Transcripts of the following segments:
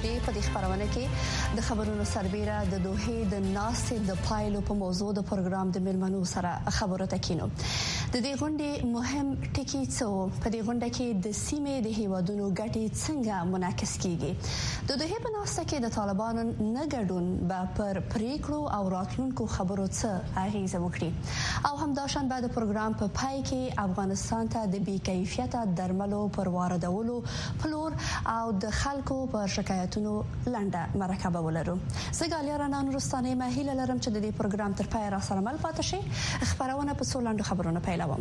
غونډې په دې خبرونه کې د خبرونو سربېره د دوحې د ناستې د پایلو په موضوع د پروګرام د ملمنو سره خبرو تکینو. د دې غونډې مهم ټکي څه وو؟ په دې غونډه کې د سیمې د هیوادونو ګټې څنګه منعکس کیږي؟ د دوحې په ناسته کې د طالبانو نه ګډون به پر پریکړو او راتلونکو خبرو څه اغیزه وکړي او همداشان بعد پروګرام په پای کې افغانستان ته د بې کیفیته درملو پر واردولو پلور او د خلکو پر شکایتونو لنډه مرکه ولرو. زه ګالیا رانان رستانې مهیله لرم چې د دې پروګرام تر پای را سره مل پاتې شي. خبرونه په څو لاندو خبرونه پیلوم.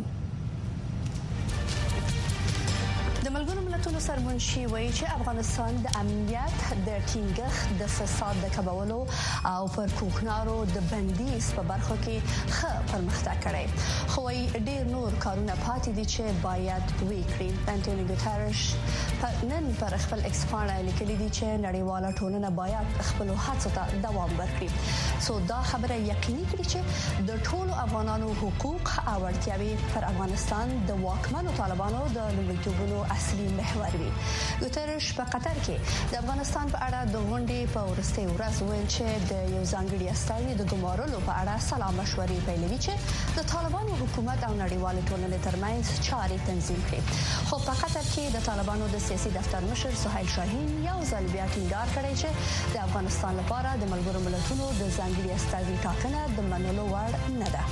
د ملګرو ملتونو سرمنشي وایي چې افغانستان د امنیت د ټینګښت د فساد د کمولو او پر کوکنارو د بندیز په برخو کې ښه پرمختګ کړی، خو ډېر نور کارونه پاتې دي چې باید وکړي. انټونیو ګوتریش نن پر خپل ایکس پاڼه لیکلي دي چې نړیواله ټولنه باید خپل هڅو ته دوام ورکړي څو دا خبره یقیني کړي چې د ټولو افغانانو حقوق او اړتیاوې پر افغانستان د واکمنو طالبانو د لومړیتوبونو اصلي محور وي. ګوتریش په قطر کې د افغانستان په اړه د غونډې په ورستۍ ورځ ویل چې د یو ځانګړي استازي د ګمارلو په اړه سلا مشورې پیلوي چې د طالبانو حکومت او نړیوال ټولنې ترمنځ چارې تنظیم کړي. خو په قطر کې د طالبانو د سیاسي دفتر مشر سهیل شاهین یو ځل بیا ټینګار کړی چې د افغانستان لپاره د ملګرو ملتونو د ځانګړي استازي ټاکنه د منلو وړ نه ده.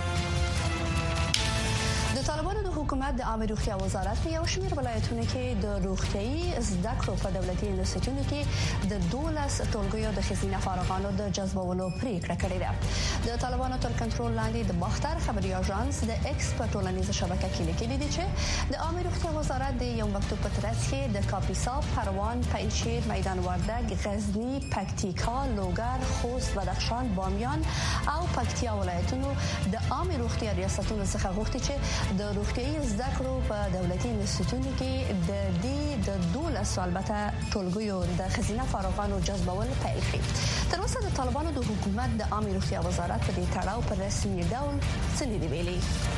د طالبانو د حکومت د عامه روغتیا وزارت په یو شمېر ولایتونو کې د روغتيایي زده کړو په دولتي انسټیټیوټونو کې د 12 ټولګیو د ښځینه فارغانو د جذبولو پریکړه کړې ده. د طالبانو تر کنټرول لاندې د باختر خبري اژانس د ایکس په ټولنیزه شبکه کې لیکلي دي چې د عامه روغتیا وزارت د یو مکتوب په ترڅ کې د کاپیسا، پروان، پنجشیر، میدان وردګ، غزنی، پکتیکا، لوګر، خوست، بدخشان، بامیان او پکتیا ولایتونو د عامه روغتیا ریاستونو څخه غوښتي چې د روغتيایي زده کړو په دولتي انسټیټیوټونو کې د 12 البته ټولګیو د ښځینه فارغانو جذبول پیل کړي. تر اوسه د طالبانو د حکومت د عامه روغتیا وزارت په دې تړاو په رسمي ډول څه نه دی ویلي.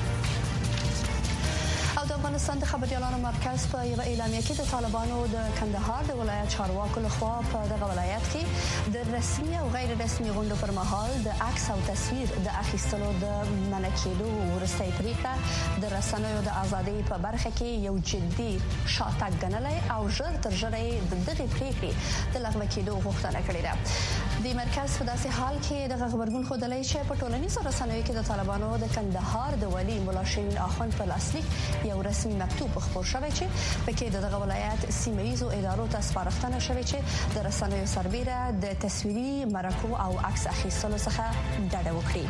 او د افغانستان د خبريالانو مرکز په یو اعلامیه کې د طالبانو د کندهار د ولایت چارواکو لخوا په دغه ولایت کې د رسمي او غیر رسمي غونډو پر مهال د عکس او تصویر د اخیستلو د منع کېدو وروستۍ پریکړه د رسنیو د ازادۍ په برخه کې یو جدي شاتګ ګڼلی او ژر تر ژره د دغې پریکړې د لغوه کېدو غوښتنه کړې ده. د مرکز په داسې حال کې د غبرګون ښودلی چې په ټولنیزو رسنیو کې د طالبانو د کندهار د والي ملا شیرین اخوند په لاسلیک یو رسمي مکتوب خپور شوی چې پکې دغه ولایت سیمه‌ایزو ادارو ته سپارښتنه شوې چې د رسنیو سربېره د تصویري مرکو او عکس اخیستلو څخه ډډه وکړي.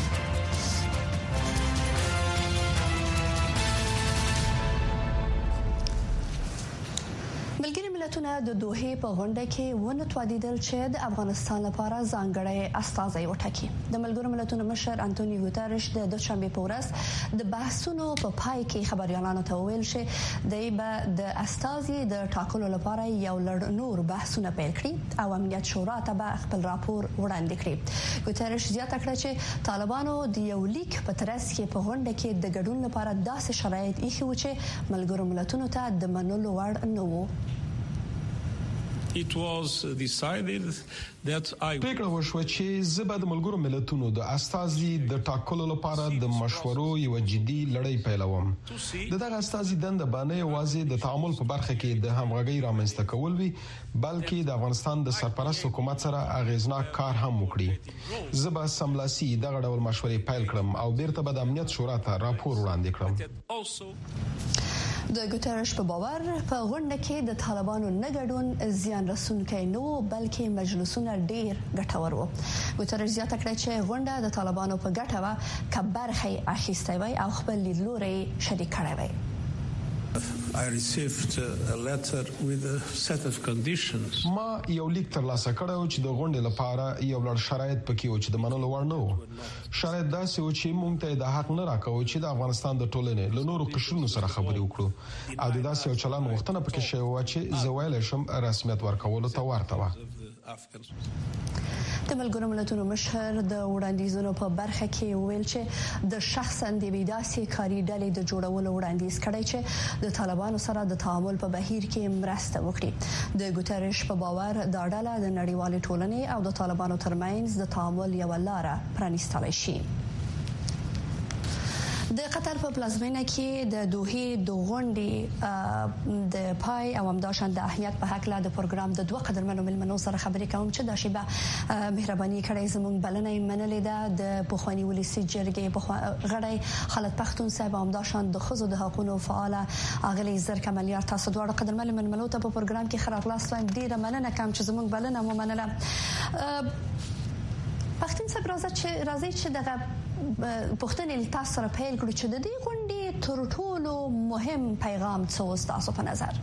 ملتونه د دوحې په غونډه کې ونتوادیدل چې د افغانستان لپاره ځانګړی استازی وټاکي. د ملګرو ملتونو مشر انټونیو ګوتریش د دوشنبه په ورځ د بحثونو په پای کې خبريالانو ته ویل چې د استازي د ټاکلو لپاره یو لړ نور بحثونه پیل کړي او امنیت شورا ته به خپل راپور وړاندې کړي. ګوتریش زیاته کړه چې طالبانو د یو لیک په ترڅ کې په غونډه کې د ګډون لپاره داسې شرایط ایښي و چې ملګرو ملتونو ته د منلو وړ نه وو. پریکړه وشوه چې زه به د ملګرو ملتونو د استازي د ټاکلو لپاره د مشورو یو جدي لړۍ پیلوم. دغه استازي دنده باندې یوازې د تعامل په برخه کې د همغږي رامنځته کول وي، بلکې د افغانستان د سرپرست حکومت سره اغیزناک کار هم وکړي. زه به سملاسي دغه ډول مشورې پیل کړم او بیرته به د امنیت شورا ته راپور وړاندې کړم. د ګوتریش په باور په غونډه کې د طالبانو نه ګډون زیان رسونکی نه و، بلکې مجلسونه ډیر ګټور وو. ګوتریش زیاته کړه چې غونډه د طالبانو په ګټه وه که برخه اخیستی وای او خپل لیدلوری شریک کړی وای. I received a letter with a set of conditions. ما یو لیک ترلاسه کړو چې د غونډې لپاره یو لړ شرایط پکې و چې د منلو وړ نه و. شرایط داسې و چې موږ ته د حق نه راکوي چې د افغانستان د ټولنې له نورو قشرونو سره خبرې وکړو او د داسې یو چلن غوښتنه پکې شوی و چې زه ویل شم رسمیت ورکولو ته ورته و. د ملګرو ملتونو مشر د وړاندیزونو په برخه کې ویل چې د شخصا د بیداسي کاری ډلې د جوړولو وړاندیز کړی چې د طالبانو سره د تعامل په بهیر کې مرسته وکړي. د ګوتریش په باور دا ډله د نړیوالې ټولنې او د طالبانو ترمنځ د تعامل یو لار پرانیستلی شي. د قطر په پلازمینه کې د دوحې د غونډې د پای او همداشان د اهمیت په حق له د پروګرام د دوه قدرمنو ملمنو سره خبرې کوم چې د شیبه مهرباني کړې زموږ بلنه منلې ده. د پخوانی ولسی جرګې غړی خالد پختون صاحب همداشان د خزو د حقوقو فعال اغلی زر کمالیار تاسو دوه قدرمن ملمنو ته په پروګرام کې خراغلاس ډیره مننه کوم چې زموږ بلنه مو منله. پختون صاحب راځي چې دغه پښتنې تاسو سره پیل کړو چې د دې غونډې تر ټولو مهم پیغام څه تاسو په نظر؟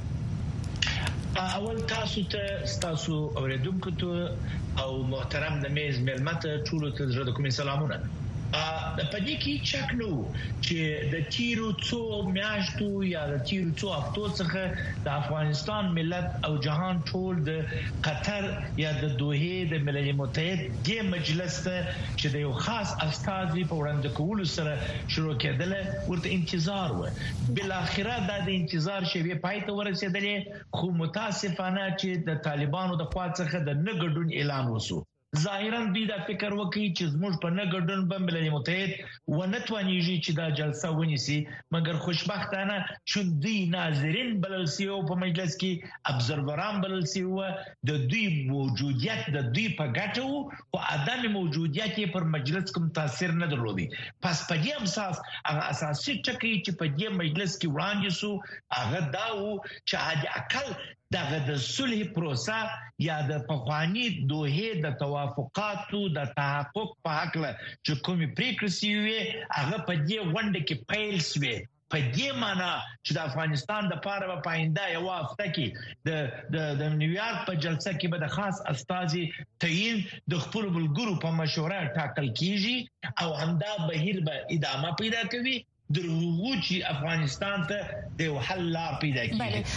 اول تاسو اوریدونکو ته او محترم د میز ملمت ټولو ته زړه کوم سلامونه. په دې کې چک نو چې د تیرو څو میاشتو یا د تیرو څو هفتو څخه د افغانستان ملت او جهان ټول د قطر یا د دوحې د ملل متحد د مجلس ته چې د یو خاص استازي په وړاندې کولو سره شروع کېدل ورته انتظار و. بل اخره د انتظار شوی پای ته ورسېدل، خو متاسفانه چې د طالبانو د خوا څخه د نه ګډون اعلان وشو. ظاهرا دوی دا فکر وکړي چې زموږ په نه ګډون به ملل متحد ونه توانیږي چې دا جلسه ونیسي، مګر خوشبختانه چې دوی ناظرین بلل شي او په مجلس کې ابزروران بلل شي و د دوی موجودیت د دوی په ګټو او عدم موجودیت پر مجلس کوم تاثیر نه درلودي. پس په دې اساس هغه اساسي ټکی چې په دې مجلس کې وړاندې شو هغه دا و چې حد اقل دغه د صلح پروسه یا د پخوانی دوحې د توافقاتو د تحقق په حق له چې کومې پریکړې شوې هغه په دې غونډه کې پیل شوې. په دې معنی چې د افغانستان د پاره په آینده یو هفته کې د نیویارک په جلسه کې به د خاص استازي تعیین د خپل ملګرو په مشوره ټاکل کیږي او همدا بهیر به ادامه پیدا کوي دروغوچی افغانستان ته د حل لا پیدا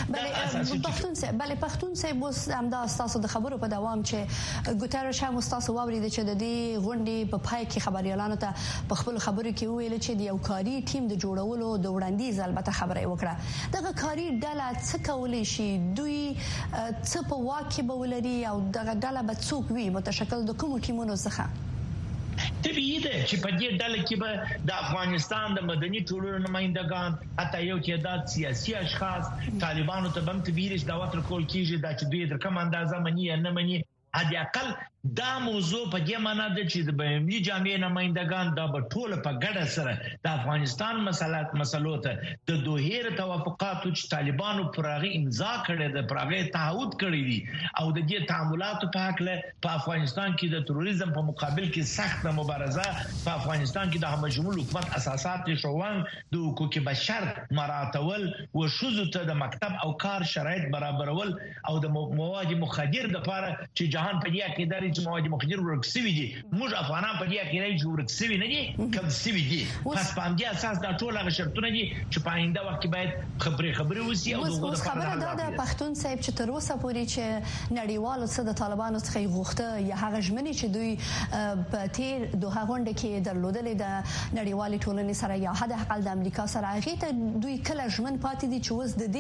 کیږي. بله پختون صاحب اوس همدا تاسو د خبرو په دوام چې ګوتریش هم تاسو واورید چې د دې غونډې په پای کې خبريالانو ته په خپل خبرو کې ویل چې د یو کاري ټیم د جوړولو د وړاندیز البته خبره وکړه. دغه کاري ډله څه کولای شي؟ دوی څه په واکه به ولري او دغه ډله به څوک وي متشکل د کوم ټیمونو څخه؟ طبیعي ده چې په دې ډله کې به د افغانستان د مدني ټولنو نمائندگان حتی یو تعداد سیاسي اشخاص طالبانو ته بم تبیرش دعوت ورکول کیږي دا چې دوی د کوم اندازه مني یا نه مني. حد اقل دا موضوع په دې معنی ده چې د بینالمللي جامعې نمائندگان دا به ټول په ګډه سره د افغانستان مسلو ته د دوحې توافقاتو چې طالبانو پراغي امضا کړي د پراغي تعهد کړی دي او د دې تعاملاتو په حق له په افغانستان کې د تروریزم په مقابل کې سخت مبارزه په افغانستان کې د همشمول حکومت اساسات شوان د حقوق بشر مراعاتول او شذو ته د مکتب او کار شرایط برابرول او د مواد مخدر د لپاره چې جهان په دې کې چې مواد مخدر ورکسوي دي موږ افغانان په دې کې راځي ورکسوي نه دي کوم سوي دي. پس په دې اساس دا ټول هغه شرطونه دي چې په آینده وخت کې باید خبرې وسی او دغه خبره د پښتون صاحب چې تر اوسه پورې چې نړیوالو څخه د طالبانو څخه غوښته یا هغه ژمنې چې دوی په تیر دوه غونډه کې درلودلې د نړیوالې ټولنې سره یا حد اقل د امریکا سره هغه ته دوی کله ژمن پاتې دي چې اوس د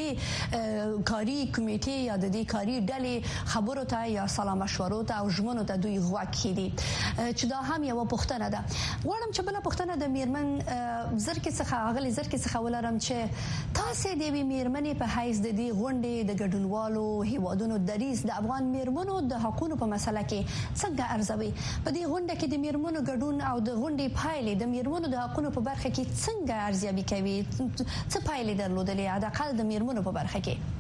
دې کاری کمیټې یا د دې کاری ډلې خبرو ته یا سلام مشورو ته او ژمنو ته دوی غوږ دي چې دا هم یو پوښتنه ده. غواړم چې بل پوښتنه د میرمن زرکې څخه اغلی زرکې څخه ولرم چې تاسو د میرمنې په حیث د دې غونډې د ګډونوالو هیوادونو دریز د افغان میرمنو د حقوقو په مسله کې څنګه ارزوي؟ په دې غونډه کې د میرمنو ګډون او د غونډې پایلې د میرمنو د حقوقو په برخه کې څنګه ارزیابي کوي؟ څه پایلې درلودلې د اقل د میرمنو په برخه کې؟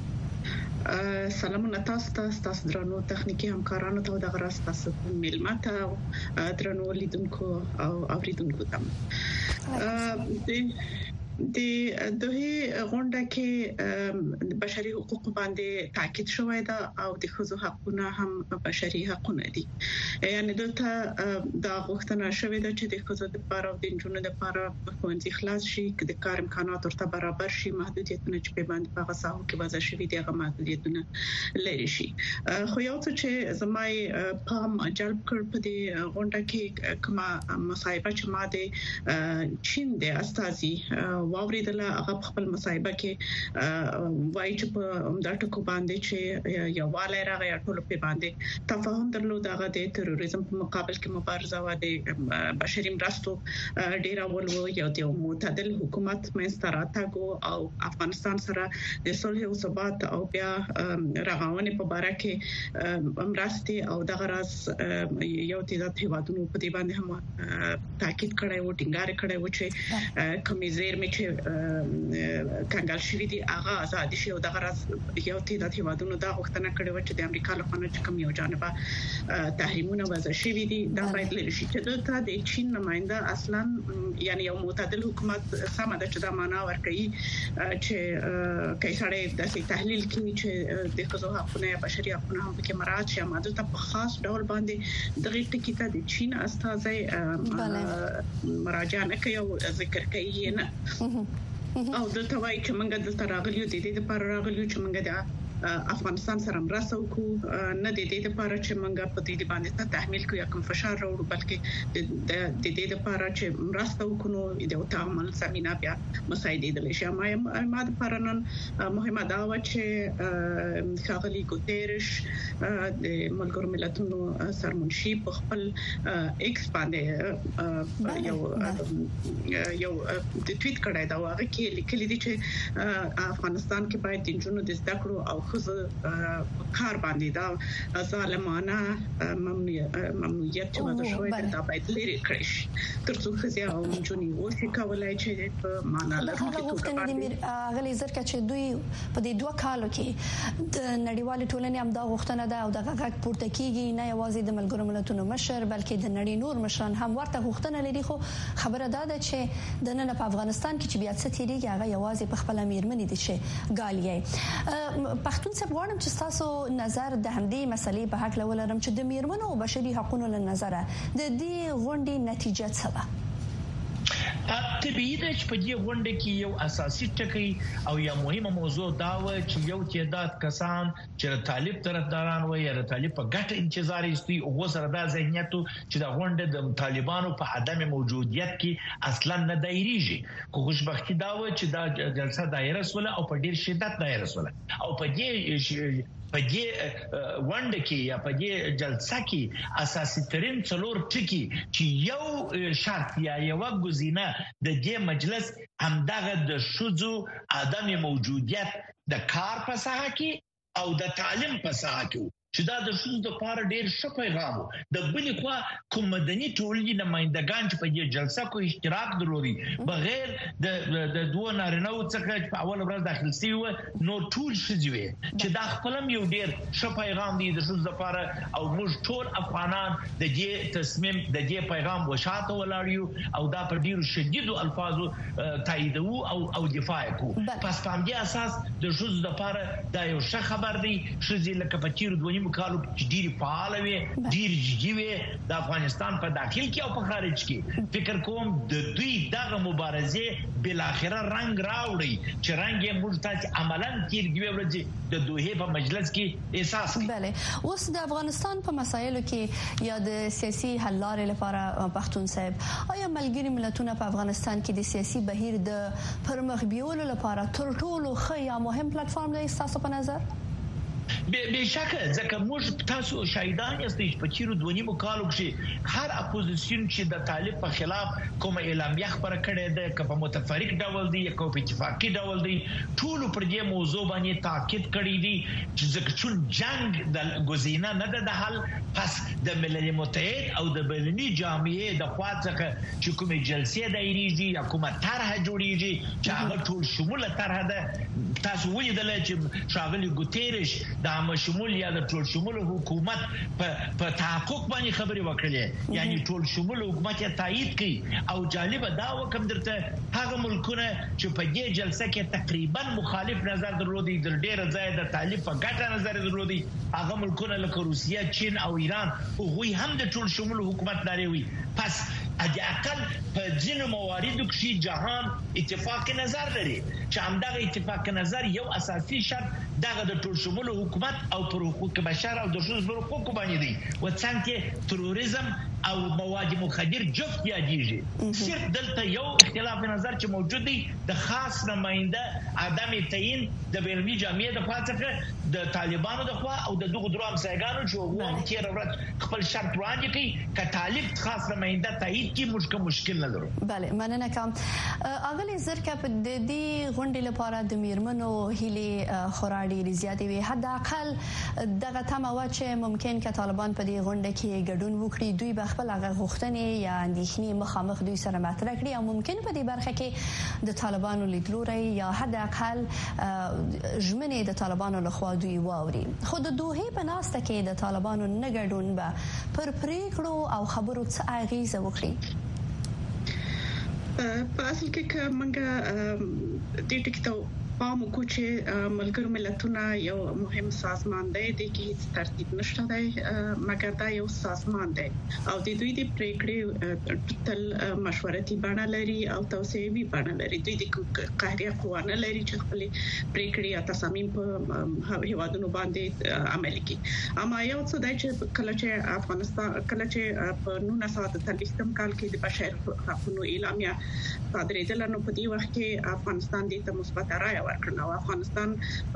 سلامونه تاسو درنو تخنیکی همکارانو ته د غراس تاسو ملمت درنو لیدونکو او اوریدونکو ته د دوه غونډه کې بشري حقوق باندې تاکید شوی دا او د ښځو حقونه هم بشري حقونه دي. یعنی دلته دا غوښتنه شوې ده چې د ښځو لپاره او د نجونو لپاره ښوونځي خلاص شي، د کار امکانات ورته برابر شي، محدودیتونه چې په باندې په غساو کې وضع شوي دي هغه محدودیتونه لري شي. خو یو څه چې زمای پام جلب کړ په دې غونډه کې کومه مصاحبه چې ما د چین د استازي واوریدل، هغه خپل مصاحبه کې وایي چې په همدا ټکو باندې چې یو والي راغی ټول په باندې تفاهم درلود، هغه د تروریزم په مقابل کې مبارزه و د بشري مرستو ډیر اول و یو د معتدل حکومت منځ راتګ او افغانستان سره د صلح او ثبات او بیا رغونې په اړه کې مرستې او د غرض یو تعداد هیوادونو په دې باندې هم تاکید کړی و، ټینګار کړی و چې کمیزیر می چې کنګال شوی دی هغه آزاد شي او د غرض یو تعداد هیوادونو دا غوښتنه کړې و چې د امریکا له خوا چې کوم یو جانبه تحریمونه وضع شوی دي دا باید لري شي. چې دلته د چین نماینده اصلا یعنی یو معتدل حکومت سم ده چې دا معنا ورکوي چې کایسړې د تحلیل کې چې د ښځو حقونه یا بشري حقونه هم پکې مراعات شي، ماده ته په خاص ډول باندې دغه ټکی ته د چین استازي مراجعه نه کوي او ذکر کوي نه او دلته وایي چې موږ دلته راغلیو د دې لپاره راغلیو چې موږ د افغانستان سره مرسته وکړو، نه د دې لپاره چې موږ په دې باندې تحمیل کوو یا کوم فشار راوړو، بلکې د دې لپاره چې مرسته وکړو د تعامل زمينه بیا مساعده دي شي. ما د پرنن مهمه دا و چې ښاغلي ګوتيرش د ملګرو ملتونو سرمنشي په خپل ایکس باندې یو د ټویټ کړی دا هغه کې لیکلي دي چې افغانستان کې باید د جنونو د زده کړو او کار باندې دا ظالمانه ممنوعیت چې وضع شوی دا باید لري کړی شي ترڅو ښځې او نجونې وشي کولای چې په معنا لرونکي توګه باندې غلي زرکه چې دوی په دې دوه کالو کې د نړیوال ټولنې هم دا غوښتنه ده او دغه غږ پورته کیږي، نه یوازې د ملګرو ملتونو مشر بلکې د نړۍ نور مشران هم ورته غوښتنه لري. خو خبره ده چې د نن په افغانستان کې چې بیا څه تیریږي هغه یوازې په خپل میرمنې دي چې ګالیه پښتون څخه غواړم چې تاسو نظر د همدې مسلې په حق لولرم چې د میرمنو او بشري حقوقو له نظره د دې غونډې نتیجه څه ده؟ طبيعي ده چې په دې غونډه کې یو اساسي ټکی او یو مهمه موضوع دا و چې یو تعداد کسان چې طالب طرفداران و یا طالب په ګټه انتظار ایستي او سره دا ذهنیت چې دا غونډه د طالبانو په عدم موجودیت کې اصلا نه دایریږي. خو خوشبختی دا و چې دا جلسه دایره سول او په ډیر شدت دایره سول او په دې وند کې یا په دې جلسه کې اساسي ترين څلور ټکي چې یو شرط یا یو غوښنه د دې مجلس همدغه د شذو عدم موجودیت د کار په ساحه کې او د تعلیم په ساحه کې چې دا د شذو د لپاره ډیر ښه پیغام د بلې خوا کوم مدني ټولنې نمائندگان چې په دې جلسه کې اشتراک درلودي بغیر د دوه نارینه څخه په اول ورځ داخل شي نو ټول شذوي چې دا خپلم یو ډیر ښه پیغام دی د شذو لپاره او موږ ټول افغانان د دې تصمیم د دې پیغام وشاته ولاړیو او دا په ډیرو شدیدو الفاظو تاییدو او دفاع کو پس په دې اساس د شذو لپاره دا یو ښه خبر دی. شذې لکه په تیر دوه مکالو چې ډیر فعال وي ډیر جدي وي د افغانستان په داخل کې او په خارج کې فکر کوم د دوی دغه مبارزه بل اخره رنگ راوړي چې رنگ یې موږ ته عملاً تیر دی ورځي د دوه په مجلس کې احساس کوي. بله اوس د افغانستان په مسایلو کې یا د سیاسي حل لارې لپاره پښتون صاحب آیا ملګری ملتونه په افغانستان کې د سیاسي بهیر د پرمخ بیولو لپاره تر ټولو ښه یا مهم پلیټ فارم دی تاسو په نظر؟ به شکه ځکه موږ تاسو شاهدان یاستئ په چیرو دونی مکالو کې هر اپوزیشن چې د طالب په خلاف کوم اعلامیه خبره کړې ده که په متفرق ډول دی یا په اتفاقی ډول دی ټول پر دې موضوع باندې تاکید کړی دی چې ځکه جنگ د غزینه نه د حل پس د ملل متحد او د بلنی جامعه د خوا څخه چې کومه جلسه دایریږي یا کومه طرح جوړیږي چې هغه ټول شموله طرح ده تاسو ولیدل چې شاغلي ګوتيرش د مشمول یا د ټول شمول حکومت په تحقق باندې خبري وکړي یعنی ټول شمول حکومت یې تایید کړي او جالب دا وکم درته هغه ملکونه چې په دې جلسه کې تقریبا مخالف نظر درلودي د ډېر ځای د طالب په ګټه نظر درلودي هغه ملکونه لکه روسیه چین او ایران هغوی هم د ټول شمول حکومت لري وي پس اقل په ځینو مواردو کې جهان اتفاق نظر لري چې همدغه اتفاق نظر یو اساسي شرط دغه د ټول شمول حکومت او پر حقوق بشر او د ښځو حقوق باندې دی و څنګه تروریزم او مواد مخدر جفت یادېږي صرف دلته یو اختلاف نظر چې موجود دی د خاص نماینده عدم تعیین د بینالمللي جامعې د خوا د طالبانو د خوا او د دغه درو همسایګانو چې وو تیر ورځ خپل شرط وړاندې کړي ک طالب خاص نماینده تعیین کی مشکل نه لرو. بله مننه کوم. اغلی زرکه په دې غونډې لپاره د میرمنو هیلې خورادي زیاتې وي حد اقل دغه تمه چې ممکن ک طالبان په دې غونډه کې ګډون وکړي دوی به خپل هغه غوښتنې یا اندېښنې مخامخ دوی سره مطرح کړي او ممکن په دې برخه کې د طالبانو لیدلوري یا حد اقل ژمنې د طالبانو لخوا دوی واوري خو د دوه په ناسته کې د طالبانو نه ګډون به پر پریکړو او خبرو څه اغیزه وکړي په اصل کې منګه د ټیکټو پام کو چې ملګرو ملتونو یو مهم سازمان دی د کې ترتیب نشته دی مګر دا یو سازمان دی او د دوی د پریکړې تل مشورتي بڼه لري او توسعوي بڼه لري دوی د قهري قوانه لري چې خپل پریکړې یا تصامیم په هیوادونو باندې عملي کوي اما یو څه دی چې کله چې افغانستان کله چې په 1930 کال کې د بشر حقوقو اعلامیه صادرېدل نو په دې وخت کې افغانستان د مثبت رائے ورکړه او افغانستان په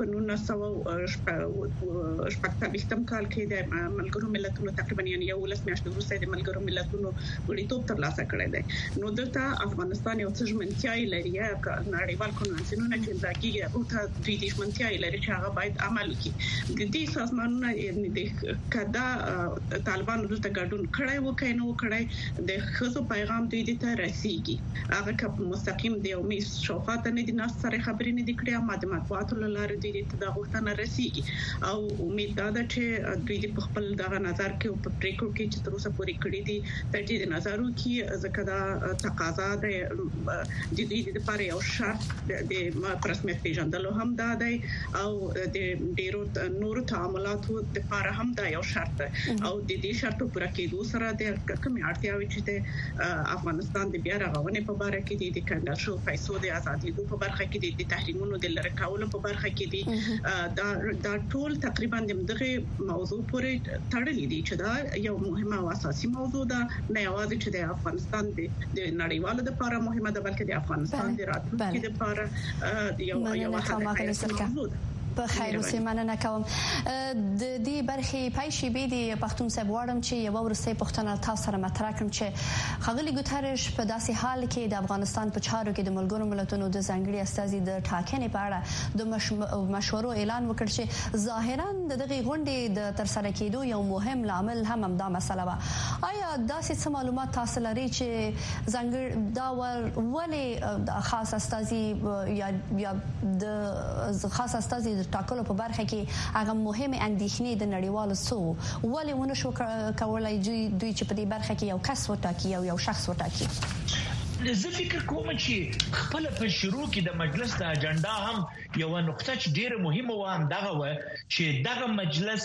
1940 کال کې د ملګرو ملتونو تقریبا یو لس میاشتې وروسته د ملګرو ملتونو غړیتوب ترلاسه کړی دی نو دلته افغانستان یو څه ژمنتیاي لري نړیوال کنوانسیونونه چې دا کیږي او ته دوی د ژمنتیاي لري چې هغه باید عمل کړي د دې سازمانونو د کدا طالبانو دلته ګډون کړی وکړي نو کړی د خصو پیغام دوی ته رسیږي هغه که مستقیم دی او میس شوفات نه دي ناس سره خبرې نه دي کړې ما د مطبوعاتو لاره دوی ته دا غوښتنه رسیږي او امید دا ده چې دوی په خپل دغه نظر کې په پریکړو کې چې تر اوسه پورې کړی دي ترجیح نظرو کې ځکه دا تقاضا ده د دوی لپاره یو شرط د رسمیت پیژندلو هم دا دی او د ډیرو نورو تعاملاتو لپاره هم دا یو شرط ده او د دې شرطو پوره کېدو سره د کومې اړتیاوې چې د افغانستان د بیا رغونې په اړه کې د کنډل شو پیسو د ازادي په برخه کې د تحریمونو د لری کولو په برخه کې دي دا ټول تقریبا دغه موضوع پورې تړلې دي چې دا یو مهمه او اساسي موضوع ده نه یوازې چې د افغانستان د نړیوالو لپاره مهمه ده بلکې د افغانستان د راتلونکي لپاره یو حساسه موضوع ده په خیر اوسې مننه کوم د دې برخې پایشي به د پښتون صاحب غواړم چې یو ورسته پښتنه تاسو سره مطرح کړم چې خغلی ګوتریش په داسې حال کې د افغانستان په چارو کې د ملګرو ملتونو د ځانګړي استازي د ټاکنې په اړه د مشورو اعلان وکړ چې ظاهرا دغه غونډې د تر سره کېدو یو مهم لامل هم دا مسله وه آیا داسې څه معلومات تاسو لري چې ځانګړي دا ولې خاص استازي یا د خاص استازي ټاکلو په برخه کې هغه مهمه اندېښنې د نړیوالو سو ولې ونه شو کولای دوی چې په دې برخه کې یو کس وټاکي او یو شخص وټاکي زه فکر کوم چې خپل په شروع کې د مجلس د اجنډا هم یو نقطه چې ډیره مهمه و هم دغه و چې دغه مجلس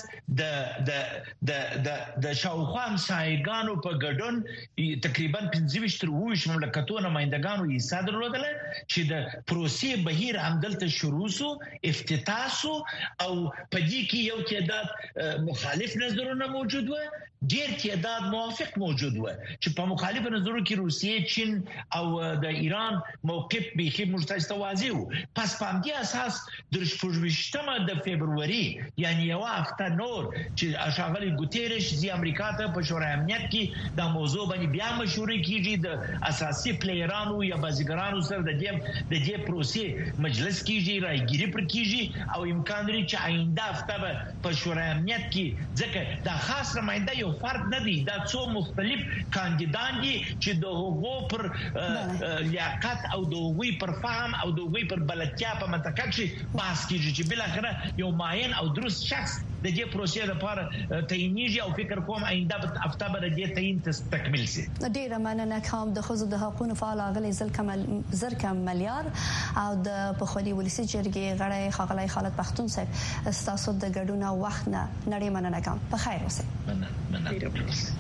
د شاوخوا همسایګانو په ګډون تقریبا 25 تر 20 مملکتونو نمائندګانو یې صادر درلودل چې د پروسې بهیر همدلته شروع سو افتتاح سو او په دې کې یو تعداد مخالف نظرونه موجود و ډیر تعداد موافق موجود و چې په مخالف نظرونو کې روسیه چین او د ایران موقف به مشترک واضح و پس په دې اساس د 28 د فبرवरी یعنی یو هفته نور چې شاغلي ګوتيرش د امریکا ته په شورای امنیت کې د موضوع باندې بیا مشورې کیږي د اساسي پلیرانو یا بازیګرانو سره د دې پروسې مجلس کیږي رايګيري پر کیږي او امکان لري چې آینده هفته په شورای امنیت کې ځکه د خاص نماینده یو فرد نه دی دا څو مختلف کاندیدان دي چې د هغو پر لیاقت او د وی پر فهم او د وی پر بلدتیا په منطقه کې باس کیږي چې بل اخره یو معین او درست شخص د دې پروسې لپاره تعینېږي او فکر کوم آینده په هفته به د دې تعین تکمیل شي. ډیره مننه کوم د ښځو د حقوقو فعال اغلی زرکم ملیار او د پخوانی ولسی جرګې غړی ښاغلی خالد پښتون صاحب ستاسو د ګډون او وخت نه نړۍ مننه کوم. په خیر اوسئ. مننه.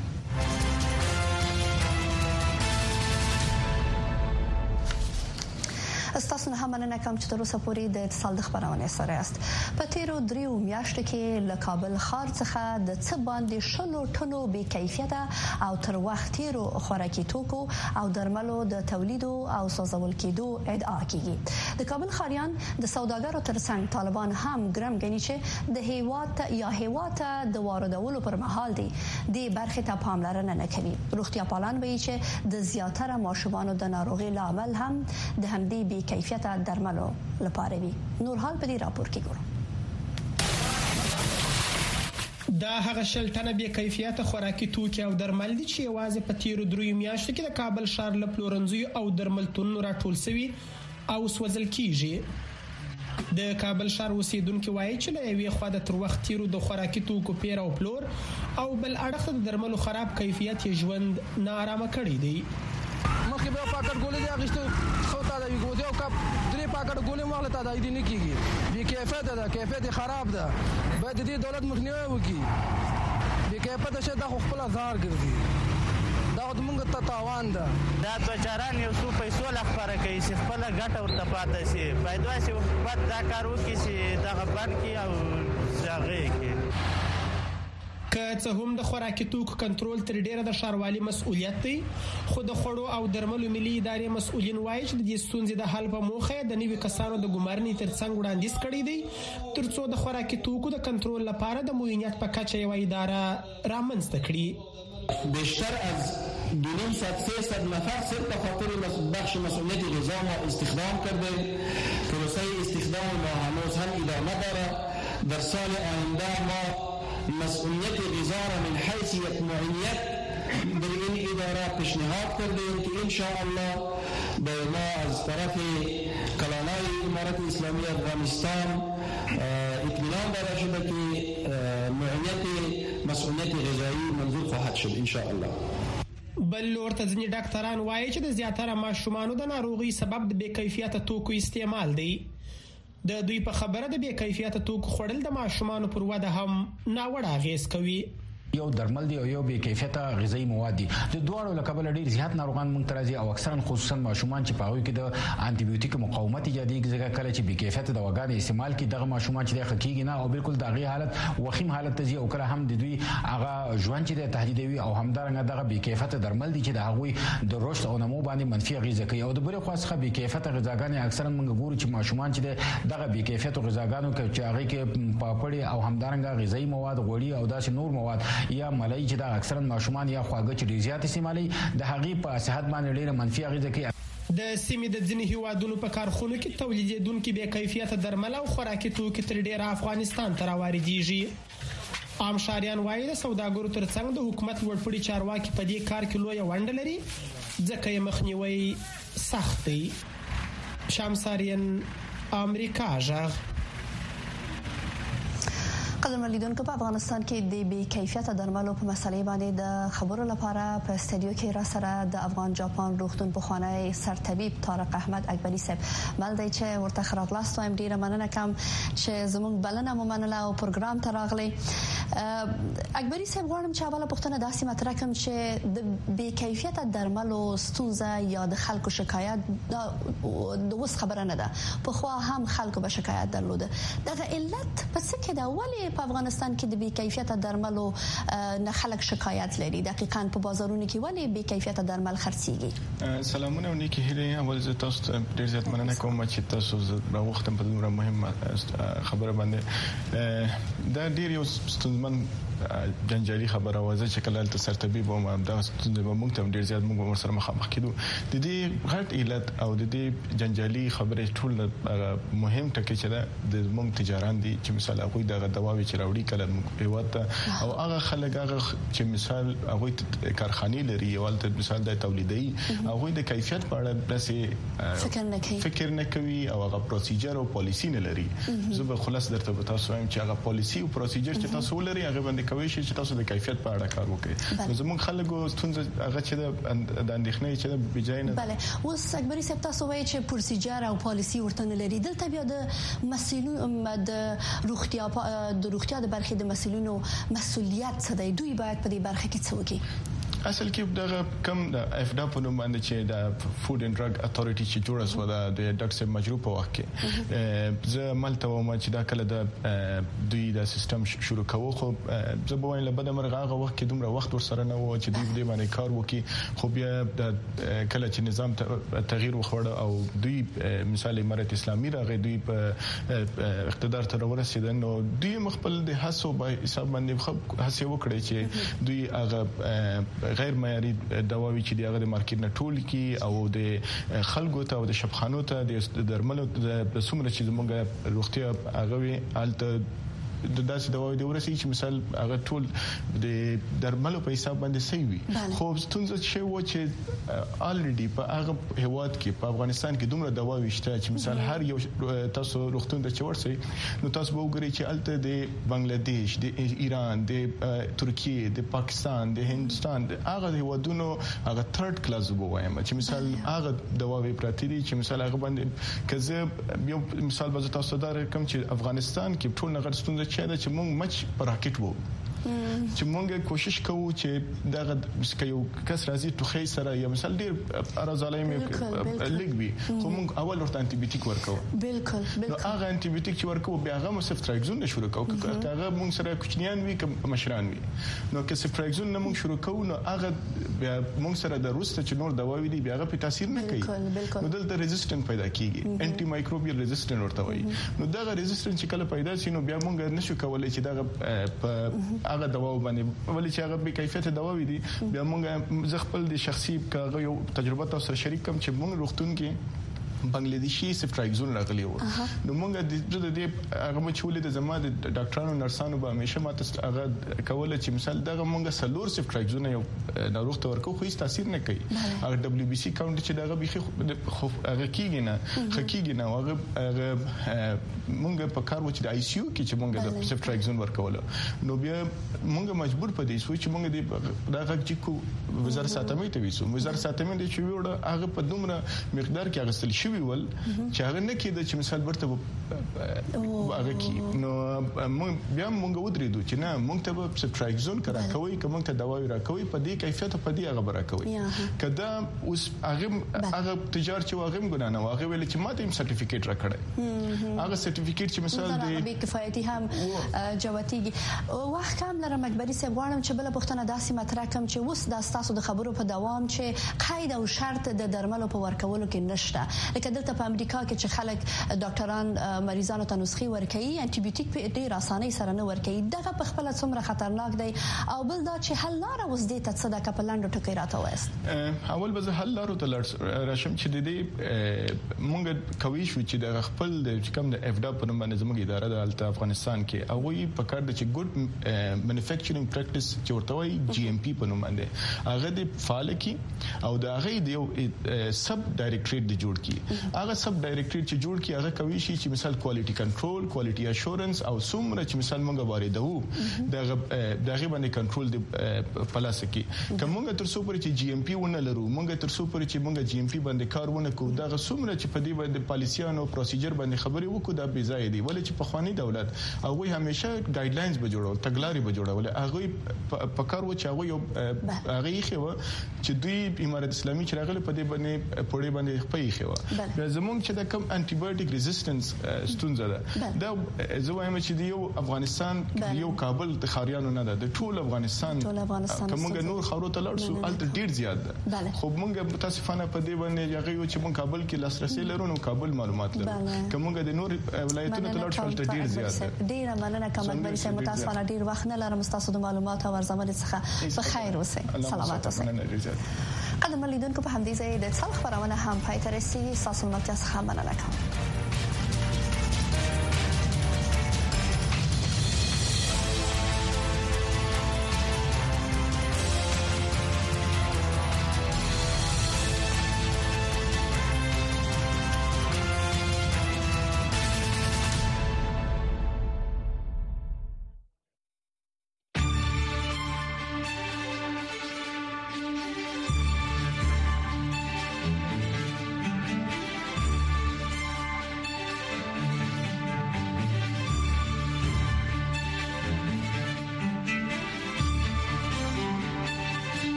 استاسو نه مننه کوم چې تر اوسه پورې د اتصال د خبرونه سره است. په تیرو 3 میاشتو کې له کابل ښار څخه د څه باندې شلو ټنو بې کیفیته او تر وخت تیرو خوراکي توکو او درملو د تولید او سوځول کېدو ادعا کیږي. د کابل ښاریان د سوداګرو ترڅنګ طالبان هم ګرم غني چې د هیواد د واردولو پر مهال دي د برخه ته پاملرنه نه کوي. روغتیا پالان وایي چې د زیاتره ماشومانو د ناروغي لامل هم د همدې کیفیت درملو لپاره وي. نور حال په دې راپور کې ګورو. دا هغه شل ټنه بې کیفیت خوراکي توکي او درمل دي چې یوازې په تیرو 3 میاشتو کې د کابل ښار له پلورنځیو او درملتونونو راټول شوي او سوځل کیږي. د کابل ښار اوسیدونکو وایي چې له یوې خوا د تر وخت تیرو د خوراکي توکو پیر او پلور او بل اړخ د درملو خراب کیفیت ژوند ناارامه کړی دی. مخکې به پاکټ ګولې دی اخیستو څو تا دی ګو دی او کپ 3 پاکټ ګولې مغله تا دی نه کیږي. بې کیفیت ده، کیفیت خراب ده. باید د دې دولت مخنیوي وکړي. بې کیفیت شه د خپل ازار ګرځي. دا د موږ ته تاوان ده. دا بچاران یو څو پیسو لپاره کوي چې خپل ګټه ورته پاتې شي. باید واسي بعد دا کار وکړي چې دا غبن کې او ځاغي کې. که څه هم د خوراکي توکو کنټرول تر ډیره د ښاروالي مسؤلیت دی، خو د خوړو او درملو ملي ادارې مسؤلین وایي چې د دې ستونزې د حل په موخه د نوي کسانو د ګمارنې ترڅنګ وړاندیز کړی دی ترڅو د خوراکي توکو د کنټرول لپاره د معاینات په کچه یو اداره رامنځته کړي. بیشتر از 200-300 نفر صرف به خاطر بخش مسئولیت غذا ما استخدام کرده. پروسه استخدام ما هنوز هم ادامه داره. در سال آینده ما مسئولیت غذا را من حیثیت معینیت در این اداره پیشنهاد کردیم که انشاءالله به ما از طرف کلانای امارت اسلامی افغانستان اطمینان داده شده که معینیت مسئولیت غذایی منظور خواهد شد انشاءالله. بل لور ته ځینې ډاکټران وایي چې د زیاتره ماشومانو د ناروغي سبب د بې کیفیته توکو استعمال دی. د دوی په خبره د بې کیفیته توکو خوړل د ماشومانو پر وده هم ناوړه اغیز کوي. یو درمل دی او یو بې کیفیته غذایی مواد دي. د دوړو له کبله ډیر زیات ناروغان مونږ ته راځي او اکثرا خصوصا ماشومان چې په هغوی کې د انټي بیوټیک مقاومت ایجادېږي. ځکه کله چې بې کیفیته دواګانې استعمال کړي دغه ماشومان چې ښه کېږي نه او بالکل د هغې حالت وخیم حالت ته ځي او کله هم د دوی هغه ژوند چې دی تهدیدوي او همدارنګه دغه بې کیفیته درمل دي چې د هغوی د رشد او نمو باندې منفي اغېزه کوي. او د بلې خوا څخه بې کیفیته غذاګانې اکثرا مونږ ګورو چې ماشومان چې دی دغه بې کیفیته غذاګانو کې چې هغې کې پاپړې او همدارنګه غذایي مواد غوړي او داسې نور مواد یا ملایي چې دا اکثرا ماشومان یا خواږه چې ډیر زیات استعمالي د هغې په صحت باندې ډیره منفي اغیزه کوي. د سیمې د ځینې هیوادونو په کارخونو کې تولیدېدونکي بې کیفیته درمل او خوراکي توکي تر ډیره افغانستان ته راواردېږي. عام ښاریان وایي د سوداګرو ترڅنګ د حکومت لوړپوړي چارواکي په دې کار کې لویه ونډه لري ځکه یې مخنیوی سخت دی. شمسارین امریکا غږ. قدرمن لیدونکو په افغانستان کې د بې کیفیته درملو په مسلې باندې د خبرو لپاره په استودیو کې را سره د افغان جاپان روغتون پخوانی سرطبیب طارق احمد اکبری صاحب مل دی چې ورته ښه راغلاست. وایم ډیره مننه کوم چې زموږ بلنه مو منله او پروګرام ته راغلی. اکبری صاحب غواړم چې اوله پوښتنه داسې مطرح کړم چې د بې کیفیته درملو ستونزه یا د خلکو شکایت د اوس خبره نه ده، پخوا هم خلکو به شکایت درلوده. دغه علت په څه کې ده؟ ولې په افغانستان کې د بې کیفیته درملو نه خلک شکایت لري؟ دقیقاً په بازارونو کې ولې بې کیفیته درمل خرڅېږي؟ سلامونه او نیکی هیلې. اول زه تاسو ته ډیر زیات مننه کوم چې تاسو راوختم په دومره مهمه خبره باندې. دا ډیر یو ستونزمن جنجالي خبره وازه چې کله تل سرطبيب او دا ستونزې به موږ ته ډیر زیات موږ ورسره مخامخ کېدو. د دې غټ علت او د دې جنجالي خبره ټول مهم ټکی چې د موږ تجاران دي چې مثلا کوئی دغه دواوي وي چې راوړي کله هیواد او هغه خلک هغه چې مثال هغه کارخانه لري ولته مثال د تولیدي هغه د کیفیت په اړه داسې فکر نه کوي او هغه پروسیجر او پالیسی نه لري زه به خلاص درته به تاسو وایم چې هغه پالیسی او پروسیجر چې تاسو لري هغه باندې کوي چې تاسو د کیفیت په اړه کار وکړئ نو زموږ خلکو ستونزه هغه چې د اندېښنې چې د بجاینه بله اوس اکبري صاحب تاسو وایي چې پروسیجر او پالیسی ورته نه لري دلته بیا د مسؤلینو د روغتیا د برخې د مسؤلینو مسؤلیت څه دی دوی باید په دې برخه کې څه وکړي اصل کې دغه کم د افډا په نوم باندې چې د فود اند ډرګ اتھورټی چې جوړه شو د ډاکټر صاحب مجروح په وخت کې زه ملته وم چې دا کله د دوی د سیستم شروع کوو خو زه به وایم لبد مرغه هغه وخت کې دومره وخت ورسره نه و چې دوی دې باندې کار وکړي خو بیا د کله چې نظام تغییر وخوړ او دوی مثال امارت اسلامي راغی دوی په اقتدار ته ورسېدل نو دوی مخبل د حساب په حساب باندې هڅه وکړي چې دوی هغه غیر معیاري دواوی چې دغه د مارکیټ نه ټول کی او د خلکو ته او د شفخانو ته د درملو د سومره چې زموږ روغتیا هغه وی الته د داسې دواوی د ورسې چې مثال هغه ټول د درملو په حساب باندې صحیح وي خو ستونزه چې و چې الریډي په هغه هیواد کې په افغانستان کې دومره دواوی شته چې مثال هر یو تاسو روغتون ته چورسي نو تاسو به وګورئ چې الته د بنگلاديش د ایران د ترکیه د پاکستان د هندستان هغه هیوادونو هغه ثرد کلاس ووایم چې مثال هغه دواوی پراتی دي چې مثال هغه باندې کزه یو مثال به تاسو دار کوم چې افغانستان کې ټول نغړ ستونزه چې موږ مچ پر راکټ وو چې موږ کوشش کوو چې دغه یو کس راځي ټوخی سره یا مثال ډیر ارزالای مې لګوي خو موږ اول ورته انټي بیوټیک ورکو بالکل نو هغه انټي بیوټیک چې ورکو بیا هغه مو سفټراکزون شروع کوو هغه موږ سره کوچنیان وي که مشران وي نو که سفټراکزون نه موږ شروع کوو نو هغه بیا موږ سره د روسته چې نور دواوی دي بیا هغه په تاثیر نه کوي نو دلته ریزिस्टنت پیدا کیږي انټي مایکروبیل ریزिस्टنت ورته وایي نو دغه ریزिस्टنت چې کله پیدا شي نو بیا موږ نشو کولای چې دغه هغه دوا باندې ولې چې هغه به کیفیت دوا وي دي بیا موږ ز خپل د شخصي کاغه یو تجربه تاسو سره شریک کوم چې موږ روغتون کې بنگلاديشي سفټراکزون راغلی و نو موږ د دې هغه مچولې د زما د ډاکټرانو نرسانو به همیشه ماته هغه کوله چې مثال دغه موږ سلور سفټراکزون یو ناروغ ته ورکو خو هیڅ تاثیر نه کوي هغه دبليو بي سي کاونټ چې دغه بيخي هغه کیږي نه هغه موږ په کار و چې د آی سی یو کې چې موږ د سفټراکزون ورکوله نو بیا موږ مجبور پدې شو چې موږ د دغه چې وزارت ساتمې ته ویسو وزارت ساتمې چې ویوړه هغه په دومره مقدار کې اغستل شي ول چې هغه نه کېده چې مثال برته هغه کی نو بیا موږ ودرېدو چې نه موږ ته سفټراکزون کرا کوي کوم ته دواوی را کوي په دې کیفیت په دې هغه برا کوي کدا اوس هغه تجارت چې هغه ګنا نه هغه ویل چې ماته سرټیفیکیټ را کړی هغه سرټیفیکیټ چې مثال د کفایتي هم جواتیږي وخت کم لرم اکبري صاحب غواړم چې بل پښتنه داسې مطرح کوم چې وس د تاسو د خبرو په دوام چې قید او شرط د درملو په ورکولو کې نشته لکه دلته په امریکا کې چې خلک ډاکټران مریضانو ته نسخې ورکوي انټي بیوټیک په ډېر اسانۍ سره نه ورکوي دغه په خپل څومره خطرناک دی او بل دا چې حل لاره اوس دې ته څه د کپلانډو ټکی راته وایست اول به حل لاره ته راشم چې د دې مونږ کوي شو چې د خپل د کوم د افډا په نوم باندې زموږ اداره د افغانستان کې هغه په کار د چې ګډ مانیفیکچرینګ پریکټیس چې ورته وایي جی ام پی په نوم باندې هغه د فعال کی او د هغه د یو سب ډایریکټریټ د جوړ کی هغه سب ډایریکټریټ چې جوړ کی هغه کوي چې مثال کوالټي کنټرول کوالټي اشورنس او څومره چې مثال مونږ واردو دغه باندې کنټرول د پلاس کی کومه تر څو پورې چې جی ام پی ونه لرو مونږ تر څو پورې چې مونږ جی ام پی باندې کار ونه کوو دغه څومره چې په دې باندې پالیسیانو پروسیجر باندې خبرې وکړو دا بي ځای دی ولې چې په خواني دولت هغه همیشه ګایډلاینز به جوړول تګلارې به جوړول هغه په کار و چې هغه یو هغه یې خو چې دوی امارت اسلامي چې راغله په دې باندې پړې باندې خپې خو زمونږ چې د کوم انټي بایوټیک ریزिस्टنس ستونزه ده دا زه وایم چې د یو افغانستان یو کابل د خاریانو نه ده د ټول افغانستان کومه نور خاورو ته لاړ شو الته ډیر زیات ده خو موږ متاسفانه په دې باندې یغه یو چې موږ کابل کې لاسرسي لرو نو کابل معلومات لرو کومه د نور ولایتونو ته لاړ شو الته ډیر زیات ده ډیر مننه کوم بل څه متاسفانه ډیر وخت نه لرم تاسو د معلوماتو او ارزمن څخه په خیر اوسئ سلامات اوسئ قدم لیدونکو په همدې ځای د څلخ خبرونه هم پای ته رسیدي تاسو متاسفانه مننه کوم